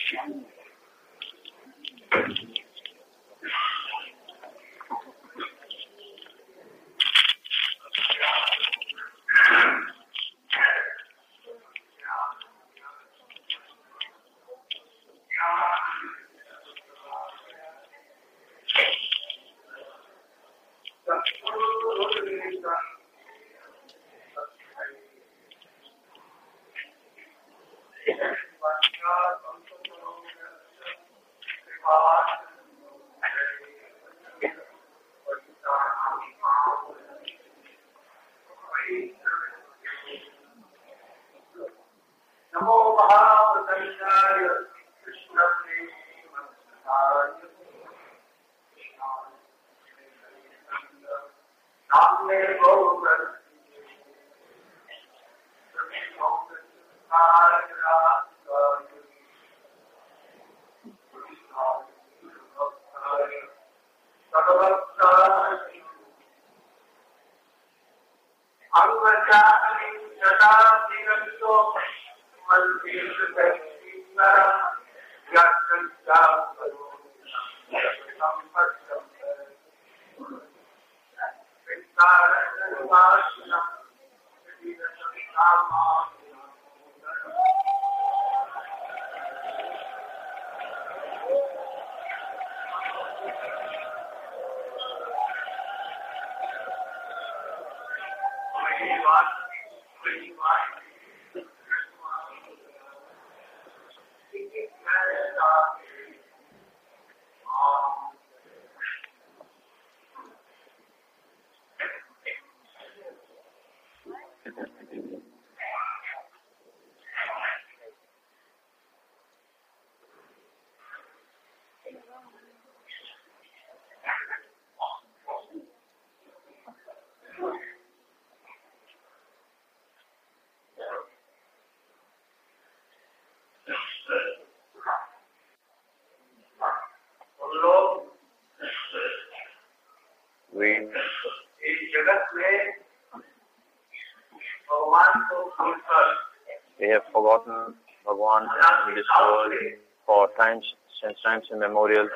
We have forgotten Bhagwan in this world for times, since times immemorial.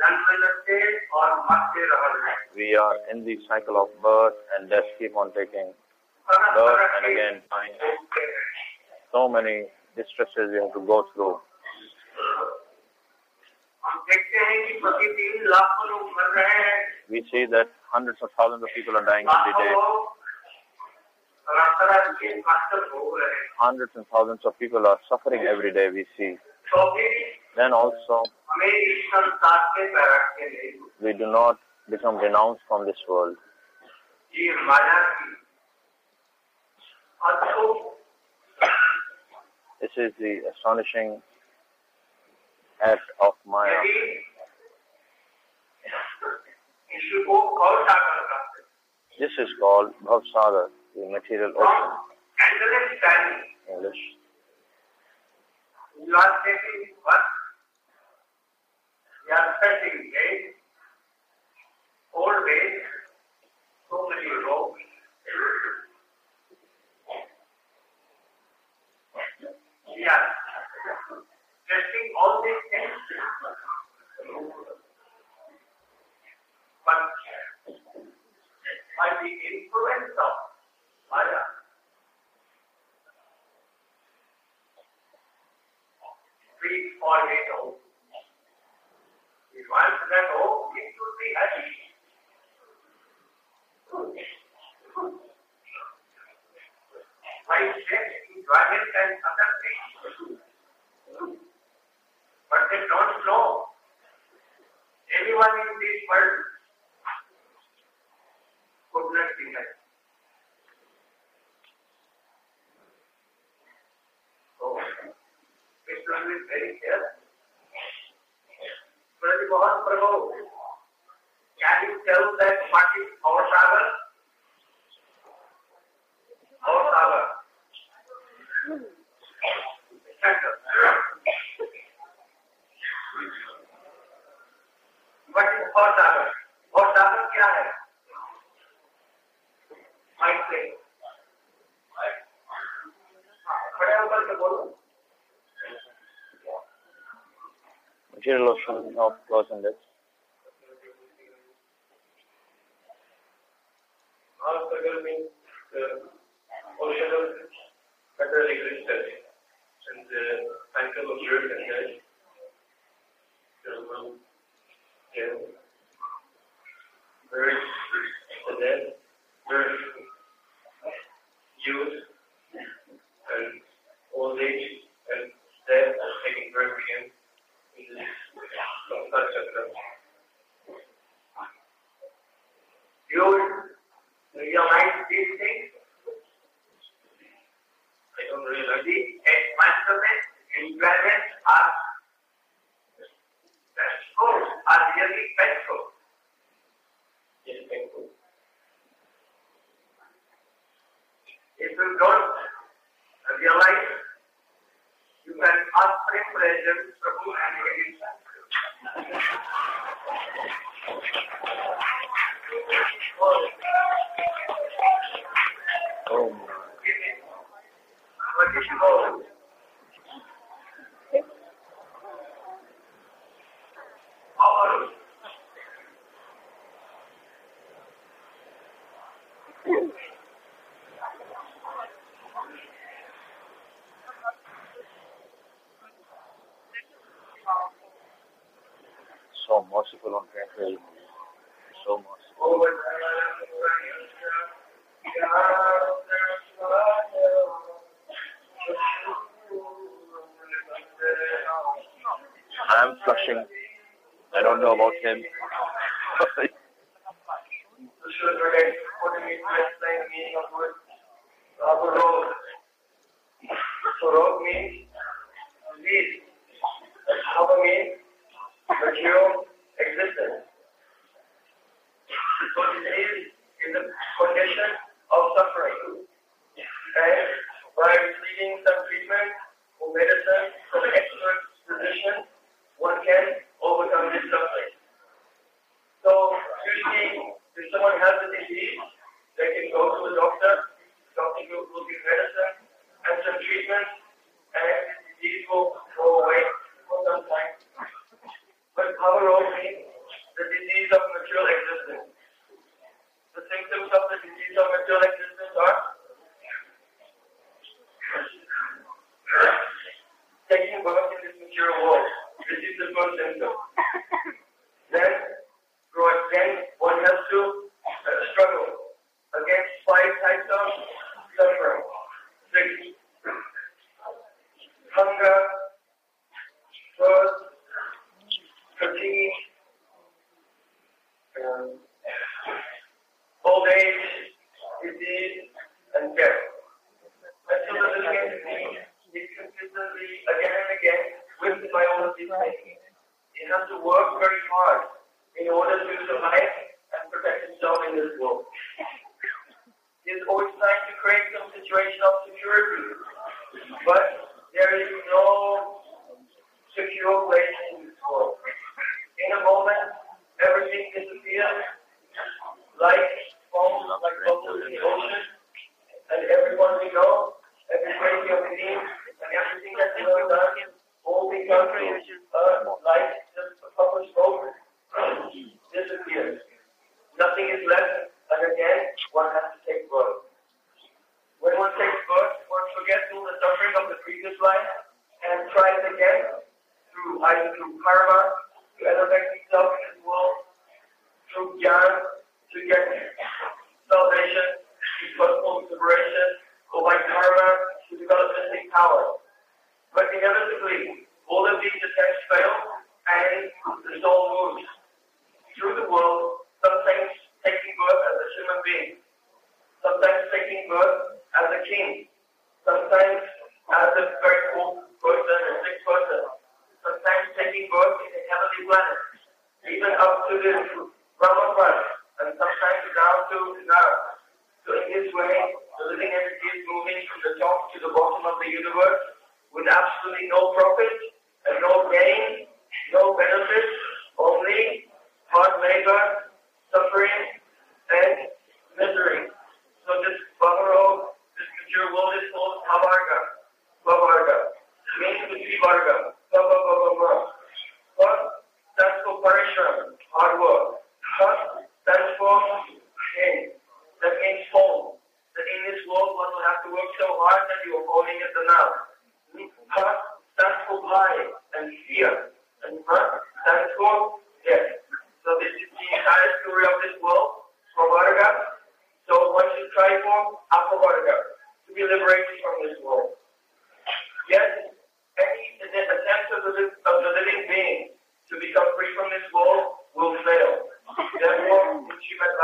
We are in the cycle of birth and death, keep on taking birth and again dying. So many distresses we have to go through. We see that hundreds of thousands of people are dying every day. Hundreds and thousands of people are suffering every day, we see. Then also, we do not become renounced from this world. This is the astonishing act of Maya. This is called Bhavsagar, the material ocean. English. You are taking what? You are setting days, old days, so many ropes. We are testing all these things. But by the influence of Maya, we fall into. We want that hope, it should be happy. By sex, enjoyment and other things. But they don't know. Anyone in this world could not be happy. So, it will be very careful. Mohan Prabhu, can you tell that what is our sagar? Our sagar. What is our sagar? Our sagar क्या है? Mic से खड़े होकर के बोलो material ocean of cause and death. Mahasagar means the ocean of material existence, and the cycle of birth and death. Birth and death, birth, youth, and old age, and death, taking birth again. In this samsara chakra. You realize these things? I don't realize the environment, environment are painful, are really painful. Yes, painful. If you don't realize, you can ask for a pleasure, Prabhu, and get it. Oh, what is called? Power. so merciful on Trail. So merciful. Over I'm flushing. I don't know about him. Rog means disease. Bhava means material existence. So disease is a condition of suffering. And by receiving some treatment or medicine from an expert physician, one can overcome this suffering. So usually, if someone has a disease, they can go to the doctor will give medicine and some treatment, and the disease will go away for some time. But Bhava Roga means the disease of material existence. The symptoms of the disease of material existence are taking birth in this material world. This is the first symptom. Then one has to struggle against 5 types of suffering. 6. Hunger, thirst, fatigue, old age, disease, and death. And so the living entity is consistently, again and again, whipped by all of these things. He has to work very hard in order to survive and protect himself in this world. He is always trying to create some situation of security, but there is no secure place in this world. In a moment, everything disappears like foam, like bubbles in the ocean, and everyone we know, every crazy of the team, and everything that we have done, all becomes like just a cup of smoke, disappears. Nothing is left, and again, one has to take birth. When one takes birth, one forgets all the suffering of the previous life and tries again either through karma, to elevate himself in this world, through jnana, to get salvation, through personal liberation, or by karma, to develop mystic power. But inevitably, all of these attempts fail, and the soul moves through the world, sometimes taking birth as a human being, sometimes taking birth as a king, sometimes as a very old person, a sick person, sometimes taking birth in a heavenly planet, even up to the Brahma, and sometimes down to Nara. So in this way, the living entity is moving from the top to the bottom of the universe with absolutely no profit and no gain, no benefit, only hard labor, suffering, and misery. So this Bhava Roga, this material world is called Bhavarga. Bhavarga means the three varga. Bhava. What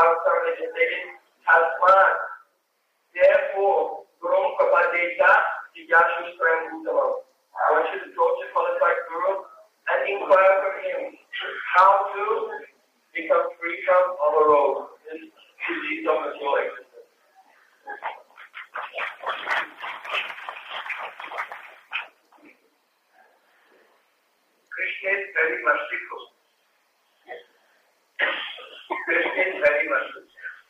Shastra legislated Tasman. Therefore, Guru Kapadesha Jijashu Swayam Bhutavam. One should approach a qualified Guru and inquire from him how to become free from our road. This is the of joy. Krishna is very merciful. Krishna is very merciful.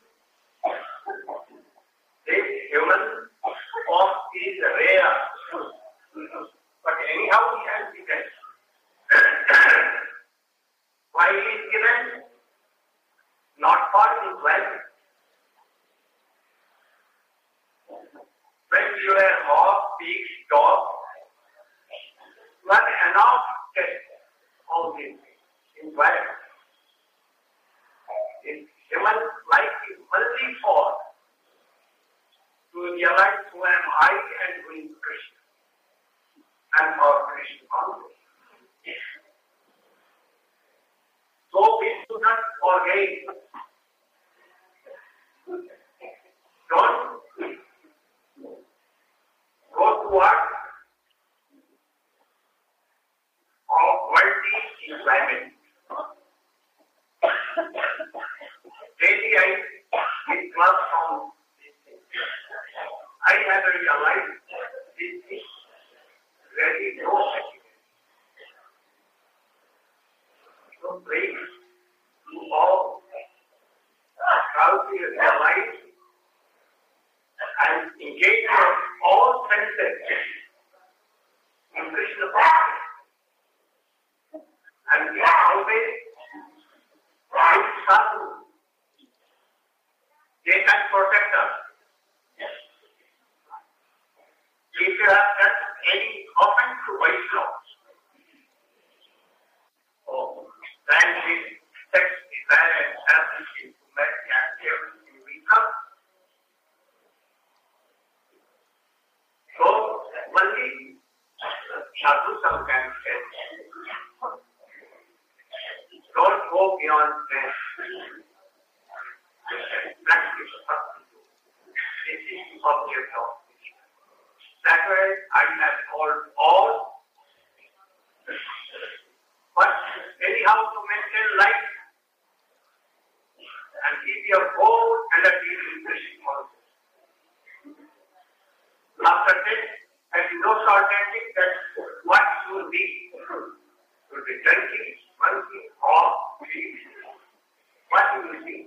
This human form is rare. But anyhow he has given. Why he is given? Not for his wealth. When you are horse, pig, dog, you are enough to all these in wealth. In human life is only for to realize who am I and who is Krishna. And for Krishna only. So we do not forget. Don't go to what? Of worldly enjoyment. Daily I class from this thing. I have realized this is very no happiness. So please, you all try to realize and engage your all senses in Krishna consciousness. And we always right sadhu. They can protect us. If you have done any offense to Vaishnavas, then this sex desire and selfishness to make and everything become. So, only sadhu some can say, don't go beyond this. Practice bhakti. This is the object of Krishna. That way I have called all. But anyhow to maintain life and keep your goal and achieve in Krishna consciousness. After this, there is no certainty that what you will be. You will be drinking, smoking, or sleeping. What you will be.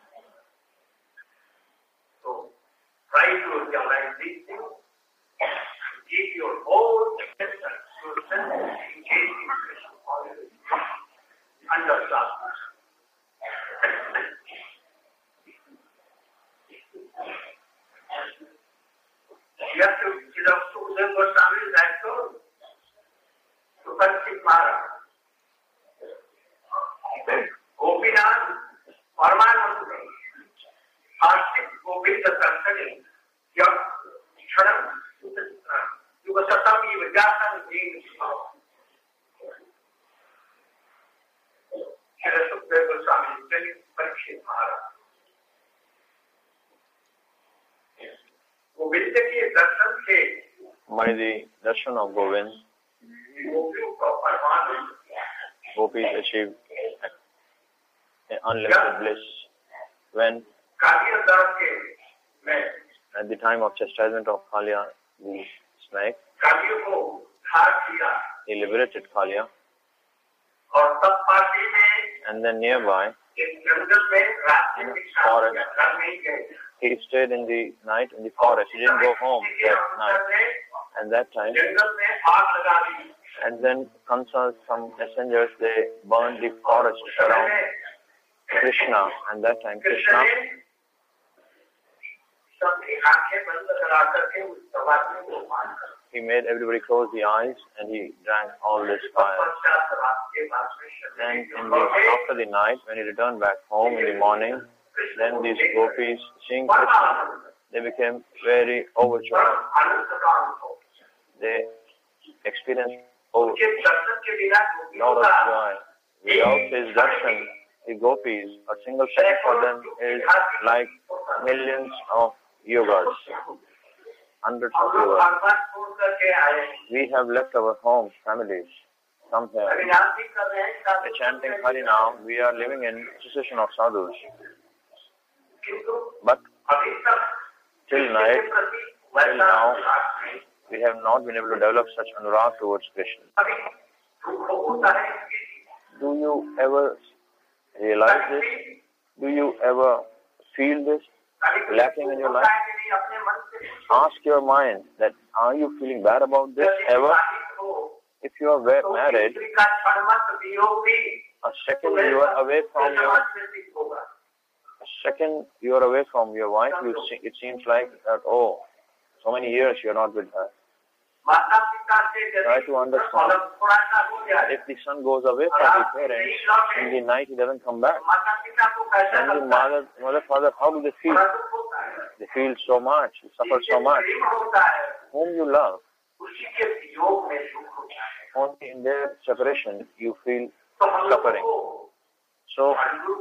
So, try to realize these things. Keep your whole attention, yourself engaged in Krishna consciousness. Understand. You have to, Sukadeva Goswami is also Sukansik Maharaj. Gopinath Paramananda. Ashik Govinda Sarsani. Yam Chanam Yuga Satami Vidyasam Jeen Smav. Shri Sukadeva Goswami is telling Parikshit Maharaj. Govinda ki darshan se by the darshan of Govind, gopis achieved unlimited bliss. When at the time of chastisement of Kaliya, the snake, he liberated Kaliya, and then nearby, in the forest, he stayed in the night in the forest. He didn't go home that night. And that time, and then Kamsa's some messengers, they burned the forest around Krishna. And that time, Krishna, he made everybody close the eyes and he drank all this fire. Then after the night, when he returned back home in the morning, then these gopis, seeing Krishna, they became very overjoyed. They experienced a lot of joy. Without his darshan, the gopis, a single second for them is like millions of yugas, hundreds of yugas. We have left our homes, families, come here. We're chanting Hari now. We are living in association of sadhus. But till now, we have not been able to develop such anurag towards Krishna. Do you ever realize this? Do you ever feel this lacking in your life? Ask your mind that, are you feeling bad about this ever? If you are married, a second you are away from your wife, it seems like that, oh, so many years you are not with her. Try to understand. If the son goes away from the parents, in the night he doesn't come back. And the mother, father, how do they feel? They feel so much, they suffer so much. Whom you love, only in their separation you feel suffering. So,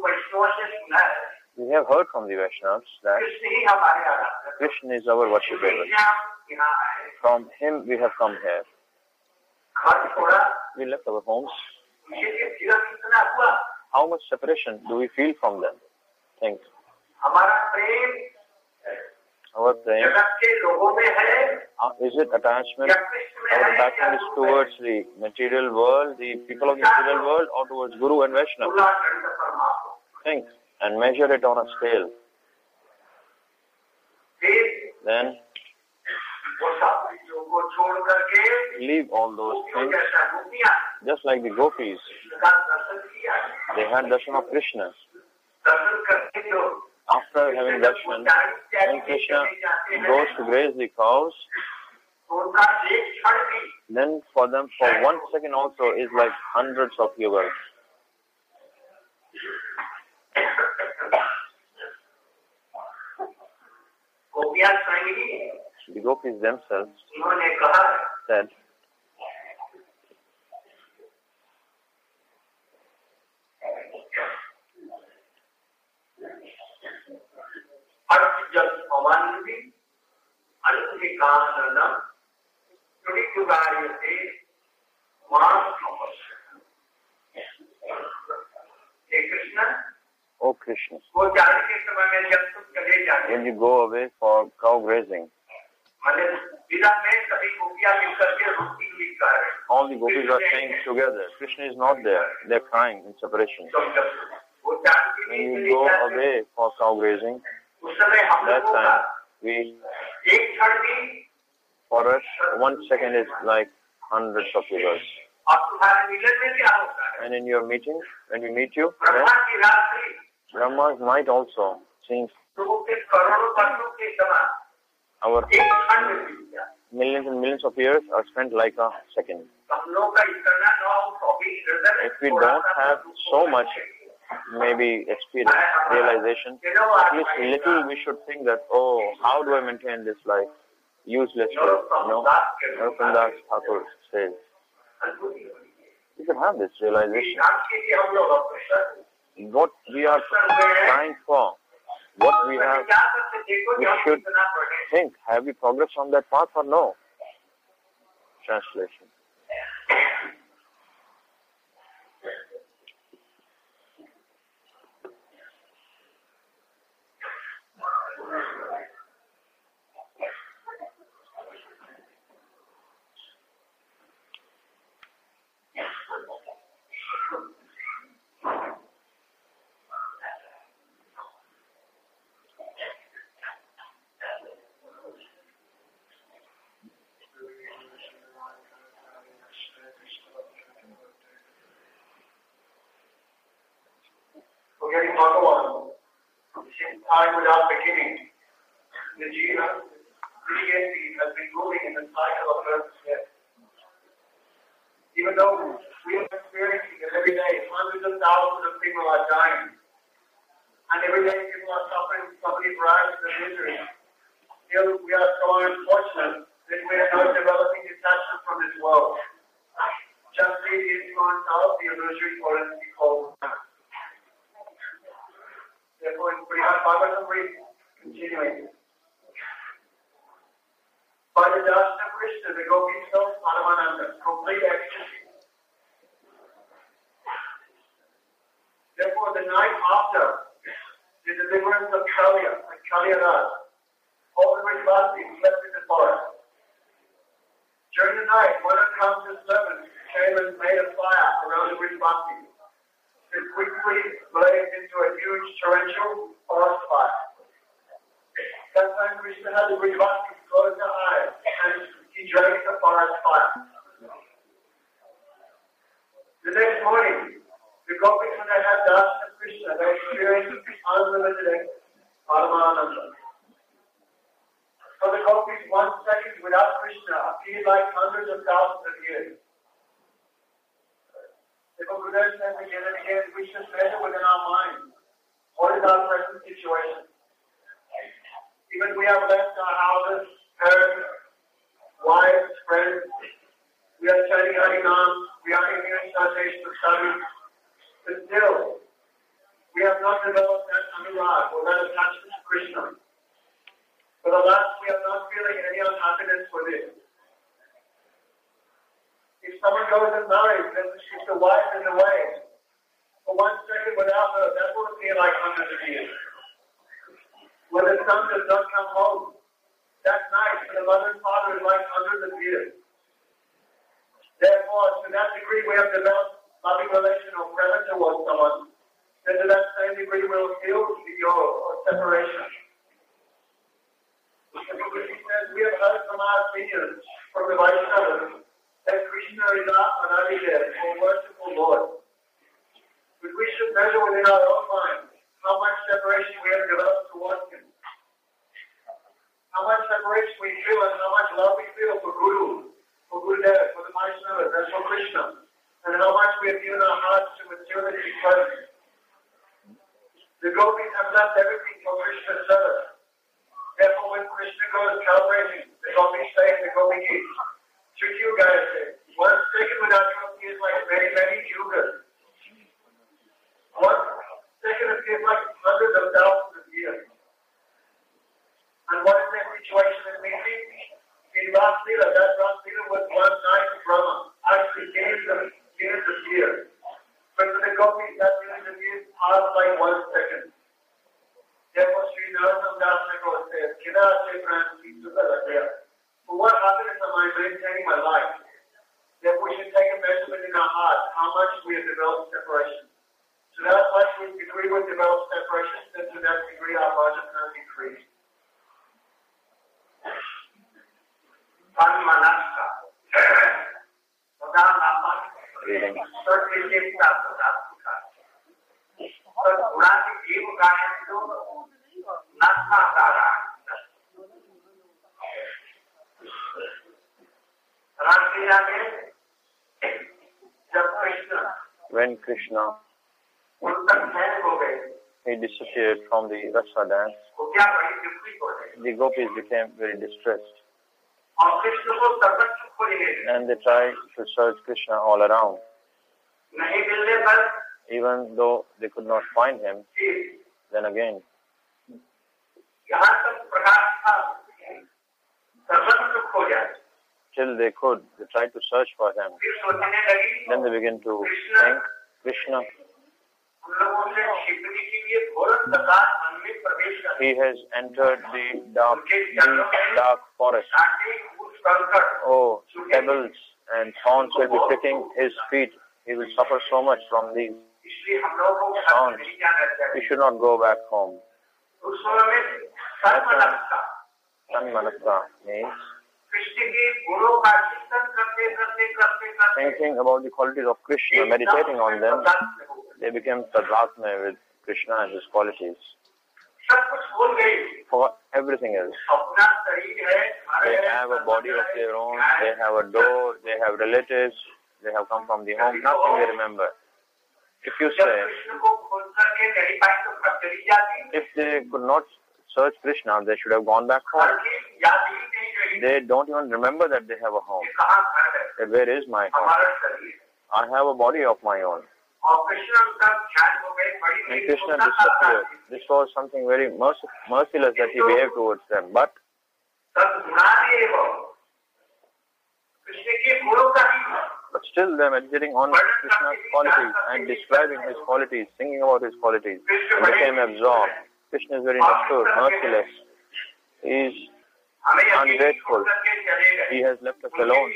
we have heard from the Vaishnavas that Krishna is our worshipper. From him we have come here. We left our homes. How much separation do we feel from them? Think. Our prem, is it attachment? Our attachment is towards the material world, the people of the material world, or towards Guru and Vaishnava? Think and measure it on a scale. Then leave all those things. Just like the gopis, they had darshan of Krishna. After having darshan, when Krishna goes to graze the cows, then for them, for 1 second also, is like hundreds of yugas. The gopis themselves said, O Krishna, when you go away for cow grazing, all the gopis are saying together, Krishna is not there, they are crying in separation. When you go away for cow grazing, that time for us, 1 second is like hundreds of yugas. And in your meeting, when we meet you, then Brahma's night also seems our millions and millions of years are spent like a second. If we don't have so much, maybe experience, realization, at least little we should think that, oh, how do I maintain this life? Useless, Narottam Das Thakur says. We should have this realization. What we are trying for, what we have, we should think, have we progressed on that path or no? Translation. Getting Bhagavan, time without beginning. The Jiva, entity has been moving in the cycle of Earth's death. Even though we are experiencing it every day, hundreds of thousands of people are dying. And every day people are suffering so many varieties of misery. Still, we are so unfortunate that we are not developing detachment from this world. Just see the influence of the illusory quality called Therefore, in Brihad Bhagavatam we continuing. By the darshan of Krishna, the gopis felt Paramananda, complete ecstasy. Therefore, the night after the deliverance of Kalya and Kalyadas, all the Vrishvasis slept in the forest. During the night, one of Kamsa's servants came and made a fire around the Vrishvasis. It quickly blazed into a huge torrential forest fire. That time Krishna had the Vrishvasis close their eyes and he drank the forest fire. The next morning, the gopis, when they had darshan of Krishna, they experienced unlimited Paramananda. For the gopis, 1 second without Krishna appeared like hundreds of thousands of years. The Gurudev says again and again, we should measure within our minds what is our present situation. Even we have left our houses, parents, wives, friends. We are studying Harinam, we are in meditation to study. But still, we have not developed that anurag or that attachment to Krishna. For the last, we are not feeling any unhappiness for this. If someone goes and marries, then if the wife is away, for 1 second without her, that will feel like hundreds of years. When the son does not come home, that night for the mother and father is like hundreds of years. Therefore, to that degree we have developed loving relation or preference towards someone, then to that same degree we will feel the yoga or separation. We have heard from our seniors, from the Vaishnavas, that Krishna is our Anadidev, or worshipful Lord. But we should measure within our own minds how much separation we have developed towards Him. How much separation we feel and how much love we feel for Guru, for Gurudev, for the Vaishnavas, and for Krishna. And how much we have given our hearts to materialistic pleasure. The gopis have left everything for Krishna's service. Therefore, when Krishna goes celebrating, the gopis say in the Gopi Gita, Trikyu Gaya says, 1 second without Gopi is like many, many yugas. 1 second appears like hundreds of thousands of years. And what is their situation in meeting? In Raslila, that Raslila was 1 night of Brahma, actually millions of years. But for the gopis, that millions of years passed like 1 second. Therefore, Sri Narottama Das Thakur says, Kida Ase Pranati Sukha Lakya. For what happiness am I maintaining my life? Therefore, we should take a measurement in our heart how much we have developed separation. To that much degree we develop separation, then to that degree our bhajan has increased. Reading. When Krishna he disappeared from the Rasa dance, the gopis became very distressed. And they tried to search Krishna all around. Even though they could not find him, then again, till they could, they tried to search for him. Then they began to think, Krishna, he has entered the dark forest. Oh, pebbles and thorns will be pricking his feet. He will suffer so much from these thorns. He should not go back home. Tanmanasa means thinking about the qualities of Krishna, meditating on them, they became Tadvatma with Krishna and his qualities. For everything else, they have a body of their own, they have a door, they have relatives, they have come from the home, nothing they remember. If you say, if they could not search Krishna, they should have gone back home. They don't even remember that they have a home. Where is my home? I have a body of my own. and Krishna disappeared. This was something very merciless that he behaved towards them. But still they are meditating on Krishna's qualities and describing his qualities, singing about his qualities, and became absorbed. Krishna is very mature, merciless. He is ungrateful. He has left us alone.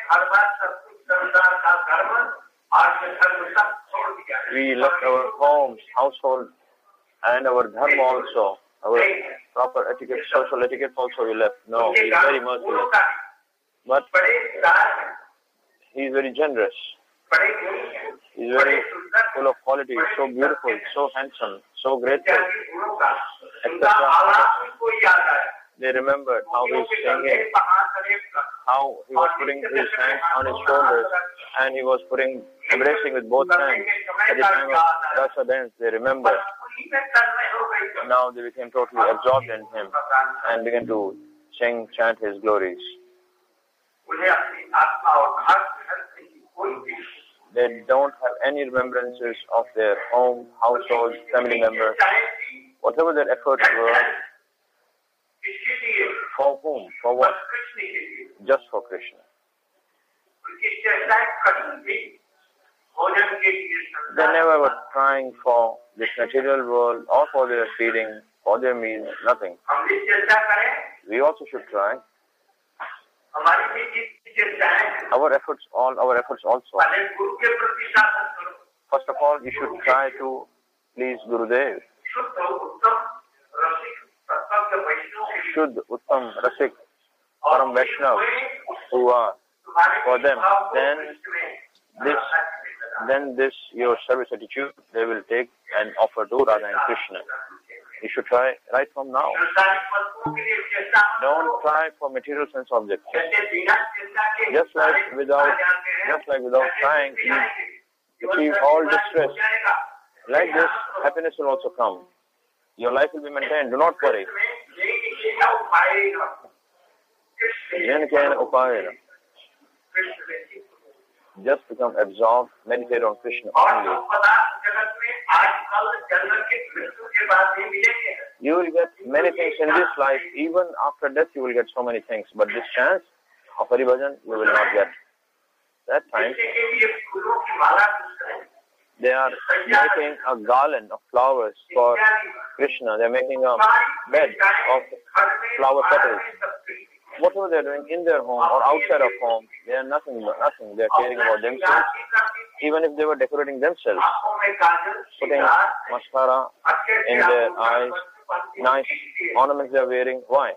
We left our homes, household, and our dharma also. Our proper etiquette, social etiquette also we left. No, he is very merciless. But he is very generous. He is very full of qualities, so beautiful, so handsome, so grateful, etc. They remembered how he was singing, how he was putting his hands on his shoulders, and he was embracing with both hands. At the time of Rasa dance, they remembered. Now they became totally absorbed in him and began to sing, chant his glories. They don't have any remembrances of their home, household, family members. Whatever their efforts were, for whom? For what? Just for Krishna. They never were trying for this material world or for their feeding, for their meals, nothing. We also should try. Our efforts also. First of all, you should try to please Gurudev. Shuddh, Uttam, Rasik, Param Vaishnav, who are for them, then this your service attitude they will take and offer to Radha and Krishna. You should try right from now. Don't try for material sense objects. Just like without trying, you achieve all distress. Like this, happiness will also come. Your life will be maintained. Do not worry. Just become absorbed, meditate on Krishna only. You will get many things in this life. Even after death, you will get so many things. But this chance of Hari Bhajan, you will not get. That time, they are making a garland of flowers for Krishna. They are making a bed of flower petals. Whatever they are doing in their home or outside of home, they are nothing. They are caring about themselves. Even if they were decorating themselves, putting mascara in their eyes, nice ornaments they are wearing. Why?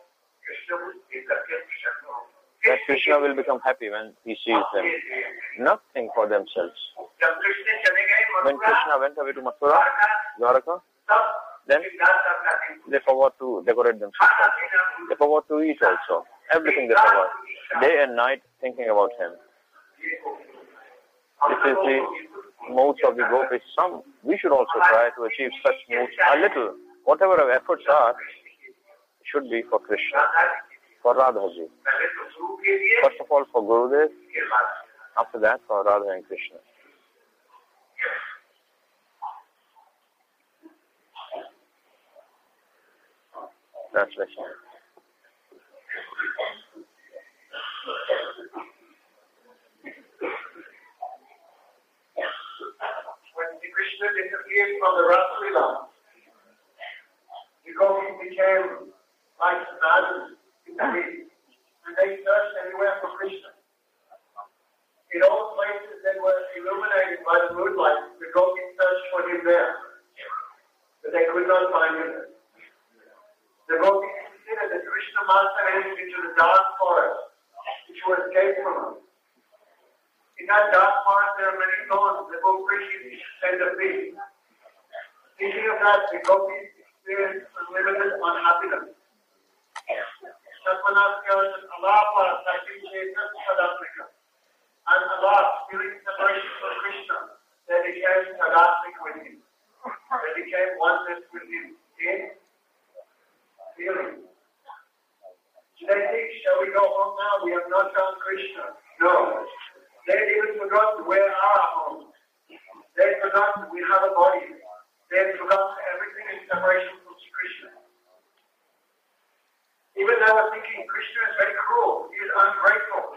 That Krishna will become happy when he sees them. Nothing for themselves. When Krishna went away to Mathura, Dwaraka, then they forgot to decorate themselves. They forgot to eat also. Everything they forgot. Day and night thinking about him. This is the moods of the gopis. We should also try to achieve such moods a little. Whatever our efforts are, should be for Krishna, for Radhaji. First of all for Gurudev, after that for Radha and Krishna. Translation. When Krishna disappeared from the Rasa Leela, the gopis became like sadhus in the sea, and they searched everywhere for Krishna. In all places that were illuminated by the moonlight, the gopis searched for him there, but they could not find him. The gopis considered that Krishna must have entered into the dark forest, which was escape from him. In that dark forest there are many thorns that will prick you and defeat. Thinking of that, the gopis experienced unlimited unhappiness. And Allah, feeling separation from Krishna, they became sadastic with him. They became oneness with him in feeling. They think, shall we go home now? We have not found Krishna. No. They even forgot where are our homes. They forgot we have a body. they have forgotten everything in separation from Sri Krishna. Even they were thinking Krishna is very cruel, he is ungrateful.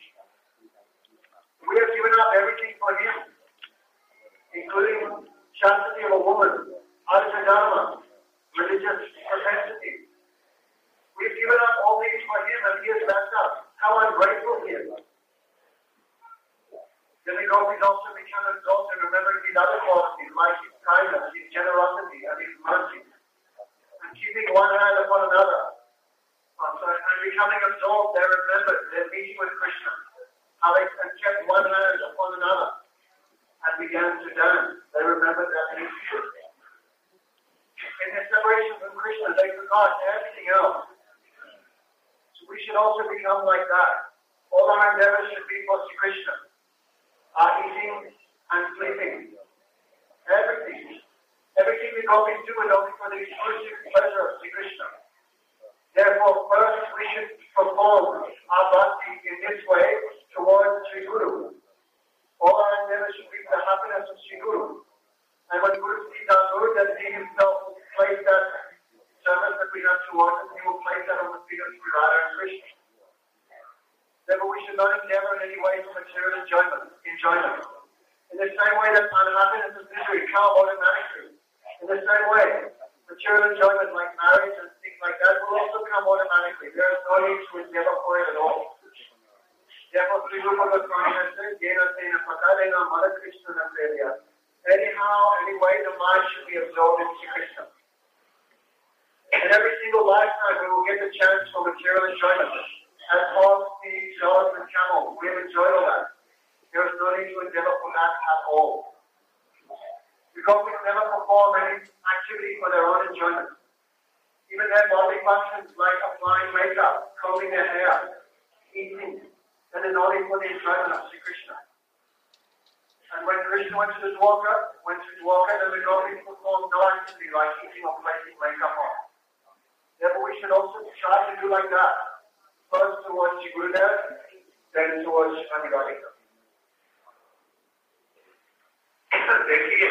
We have given up everything for him, including chastity of a woman, artha dharma, religious propensity. We've given up all these for him and he has left us. How ungrateful he is. Then the gopis also become exalted, remembering these other qualities like his kindness, his generosity, and his mercy, and keeping one hand upon another. And becoming absorbed, they remembered their meeting with Krishna, how they kept one hand upon another, and began to dance. They remembered that meeting. In their separation from Krishna, they forgot everything else. So we should also become like that. All our endeavors should be for Sri Krishna. Our eating and sleeping. Everything we gopis do is only for the exclusive pleasure of Sri Krishna. Therefore, first we should perform our bhakti in this way towards Sri Guru. All our endeavors should be for the happiness of Sri Guru. And when Guru sees our Guru, then he himself will place that service that we have towards him, he will place that on the feet of Sri Radha and Krishna. Therefore, we should not endeavor in any way for material enjoyment. In the same way that unhappiness and misery come automatically. In the same way, material enjoyment like marriage and things like that will also come automatically. There is no need to endeavor for it at all. Therefore, Sri Rupa Goswami has said, Yena Tena Pakalena Mara Krishna Naseya. Anyhow, anyway, the mind should be absorbed in Sri Krishna. In every single lifetime, we will get the chance for material enjoyment. As horse, steed, dogs, and camels, we have enjoyed all that. There is no need to endeavor for that at all. Because we never perform any activity for their own enjoyment. Even their bodily functions like applying makeup, combing their hair, eating, that is only for the enjoyment of Sri Krishna. And when Krishna went to the Dwarka, then the gopis performed no activity like eating or placing makeup on. Therefore, we should also try to do like that. First towards Sri Gurudev, then towards Shri Radhika. देखिए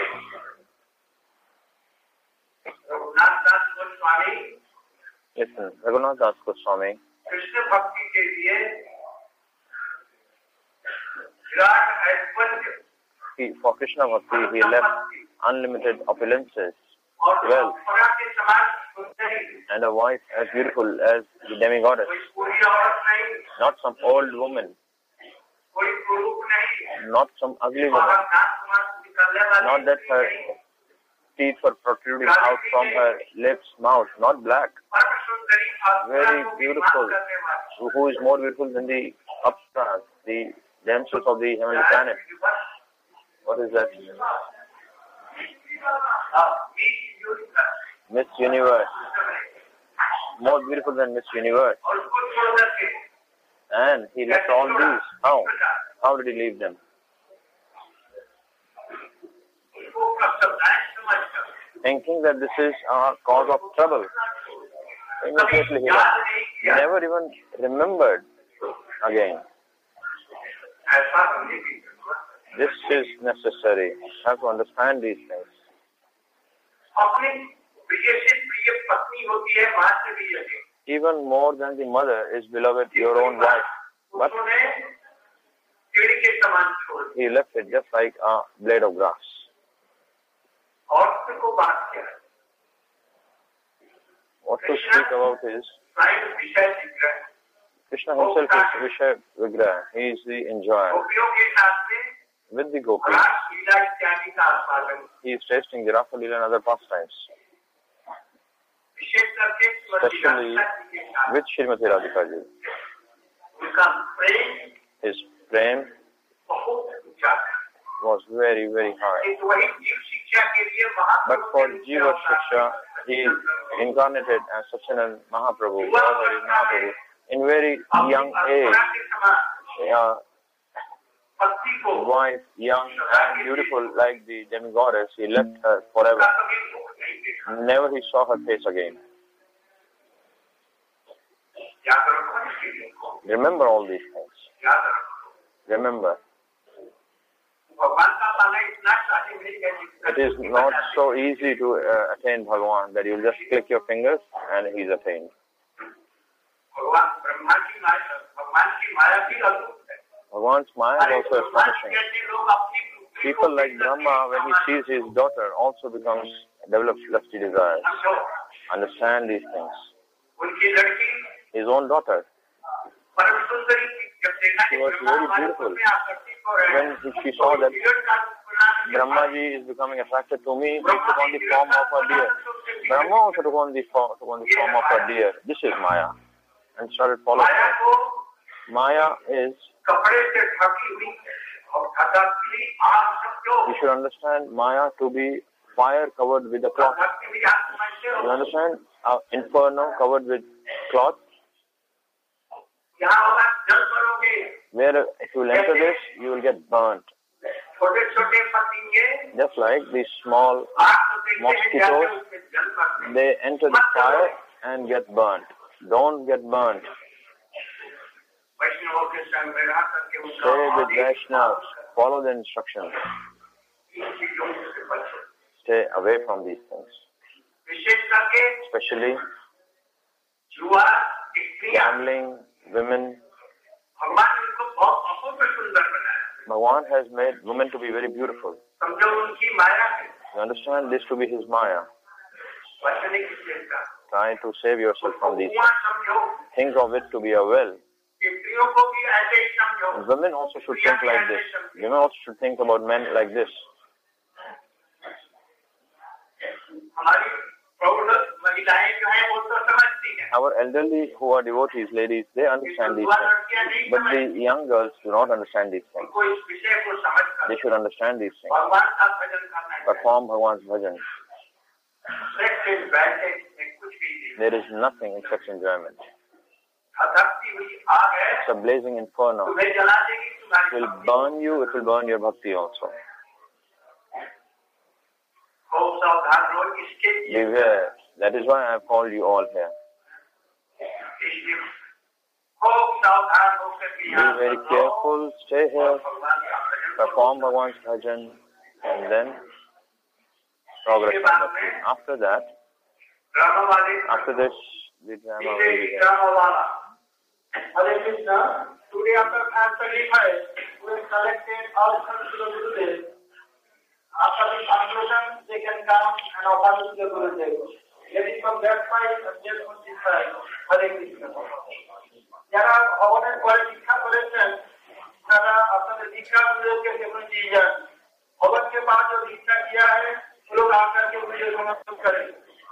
रघुनाथ दास गोस्वामी रघुनाथ दास गोस्वामी कृष्ण भक्ति के लिए विराट ऐश्वर्य for Krishna Bhakti he left unlimited opulences, wealth, and a wife as beautiful as the demigoddess, not some old woman, not some ugly woman, not that her teeth were protruding out from her lips, mouth, not black, very beautiful, who is more beautiful than the Apsaras, the damsels of the heavenly planet. What is that? Miss Universe. More beautiful than Miss Universe. And he left all these. How? How did he leave them? Thinking that this is a cause of trouble. Immediately he never even remembered again. This is necessary. You have to understand these things. Even more than the mother is beloved your own wife. But he left it just like a blade of grass. What to speak about is Krishna himself is Vishaya Vigraha. He is the enjoyer. With the gopis, he is tasting the Rasa Leela and other pastimes. Especially with Srimati Radhika ji. His prem was very, very high. But for Jiva Shiksha, he incarnated as Satchidanand Mahaprabhu, in very young age. Wife, young and beautiful like the demigoddess, he left her forever. Never he saw her face again. Remember all these things. Remember. it is not so easy to attain Bhagavan that you'll just click your fingers and he's attained. Bhagavan's Maya is also astonishing. People like Brahma, when he sees his daughter, also develops lusty desires. Understand these things. His own daughter. She was very beautiful. When she saw that Brahmaji is becoming attracted to me, he took on the form of a deer. Brahma also took on the form of a deer. This is Maya. And started following her. Maya is... You should understand Maya to be fire covered with a cloth. You understand? Inferno covered with cloth. Where if you will enter this, you will get burnt. Just like these small mosquitoes, they enter the fire and get burnt. Don't get burnt. Stay with Vaishnavas. Follow the instructions. Stay away from these things. Especially gambling, women. Bhagavan has made women to be very beautiful. You understand? This to be his Maya. Try to save yourself from these things. Think of it to be a well. Women also should think like this. Women also should think about men like this. Our elderly who are devotees, ladies, they understand these things. But the young girls do not understand these things. They should understand these things. Perform Bhagavan's bhajan. There is nothing in sex enjoyment. It's a blazing inferno. It will burn you, it will burn your bhakti also. Beware. That is why I have called you all here. Be very careful, stay here, perform Bhagavan's bhajan, and then progress on bhakti. After that, after this, the drama will begin. Hare Krishna, today after 5:35, we have collected all sons to the Gurudev. After the conclusion, they can come and offer to the Gurudev. Getting from that side and just from this side. Hare Krishna. যারা ভগবানের পরে দীক্ষা করেছেন তারা আপনাদের দীক্ষা গুরুদেবকে সেগুলো দিয়ে যান भगवान के पास जो दीक्षा किया है वो लोग आकर के मुझे समर्पित करें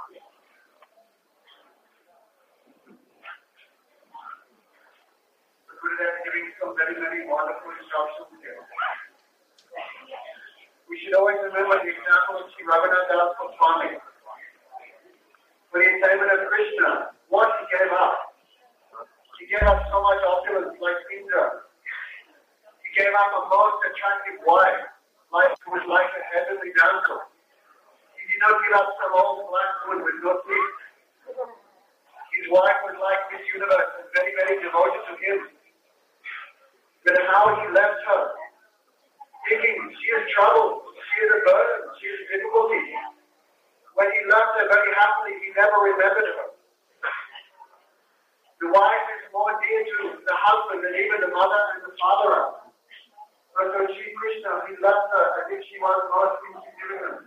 giving some very wonderful instructions here. We should always remember the example of Sri Raghunath Das Goswami. When he came with Krishna, what he gave up? He gave up so much opulence like Indra. He gave up a most attractive wife, who was like a heavenly damsel. He did not give up some old black woman with no teeth. His wife was like this universe and very devoted to him. But how he left her, thinking she is trouble, she is a burden, she is difficulty. When he left her very happily, he never remembered her. The wife is more dear to the husband than even the mother and the father are. But when Sri Krishna, he left her as if she was most insignificant.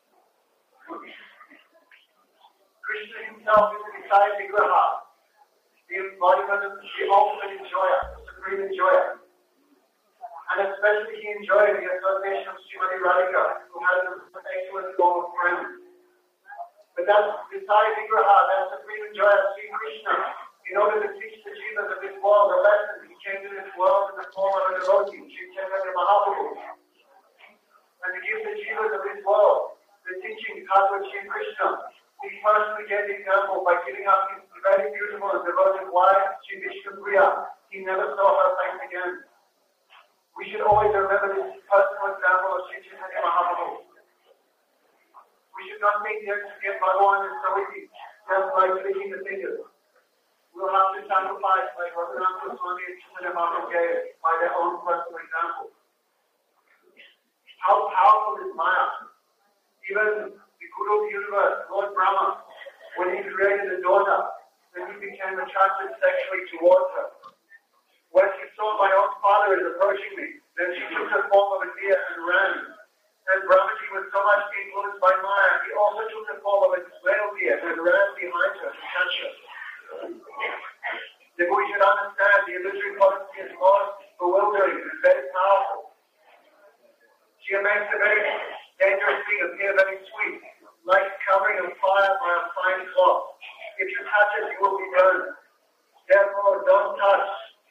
Krishna himself is beside Vigraha, the embodiment of the ultimate enjoyer, the supreme enjoyer. And especially he enjoyed the association of Srimati Radhika, who has an excellent form of friend. But that's beside Vigraha, that supreme enjoyer, Sri Krishna, in order to teach the jivas of this world a lesson, he came to this world in the form of a devotee, Sri Chaitanya Mahaprabhu. And to give the jivas of this world the teaching of Sri Krishna, he personally gave the example by giving up his very beautiful and devoted wife, Sri Vishnupriya. He never saw her face again. We should always remember this personal example of Sri Chaitanya Mahaprabhu. We should not think that to get Bhagavan is so easy, just by clicking the fingers. We'll have to sacrifice like Raghunath Goswami and Chaitanya Mahaprabhu gave by their own personal example. How powerful is Maya? Even the Guru of the universe, Lord Brahma, when he created the daughter, then he became attracted sexually towards her. When she saw my own father is approaching me, then she took the form of a deer and ran. And Brahmaji was so much influenced by Maya, he also took the form of a male deer and ran behind her to catch her. Therefore, we should understand the illusory potency is most bewildering and very powerful. She makes a very dangerous thing appear very sweet, like covering a fire by a fine cloth. If you touch it, you will be burned. Therefore, don't touch.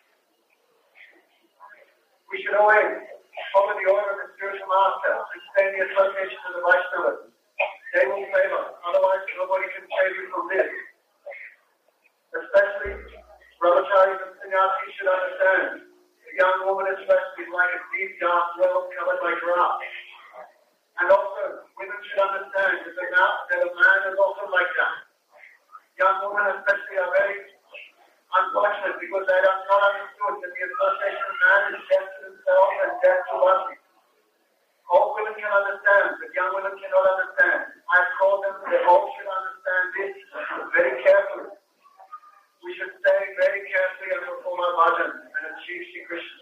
We should always follow the order of the spiritual master and stay in the association of the Vaishnavas. They will save us. Otherwise, nobody can save you from this. Especially, brahmacharis and sannyasis should understand. A young woman especially is like a deep dark well covered by grass. And also, women should understand that a man is also like that. Young women especially are very unfortunate because they have not understood that the association of man is death to themselves and death to others. All women can understand, but young women cannot understand. I call them, they all should understand this very carefully. We should stay very carefully and perform our bhajan and achieve Shri Krishna.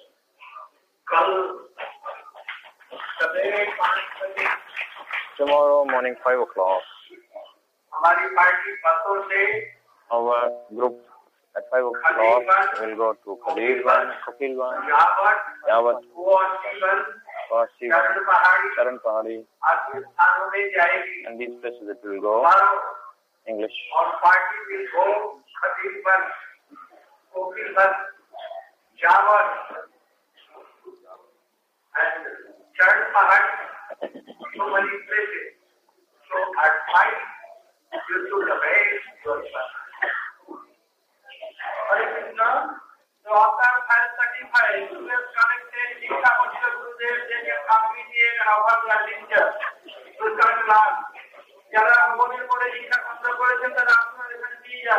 Tomorrow morning 5 o'clock. Our group at 5 o'clock will go to Kabirwan, Kapilwan, Yavat, Vasivan, Charan Pahari, and these places it will go. English. Our party will go Kabirwan, Kapilwan, Yavat, and Charan Pahari. So many places. So at 5, you should raise your person. Hare Krishna. So after 5:35, you have connected Shiksha Moshe Gurudev, then you come immediate and our teacher. So start class. যারা মনের করে শিক্ষা গ্রহণ করেছেন তারা আপনারা এখানে দিয়ে যান।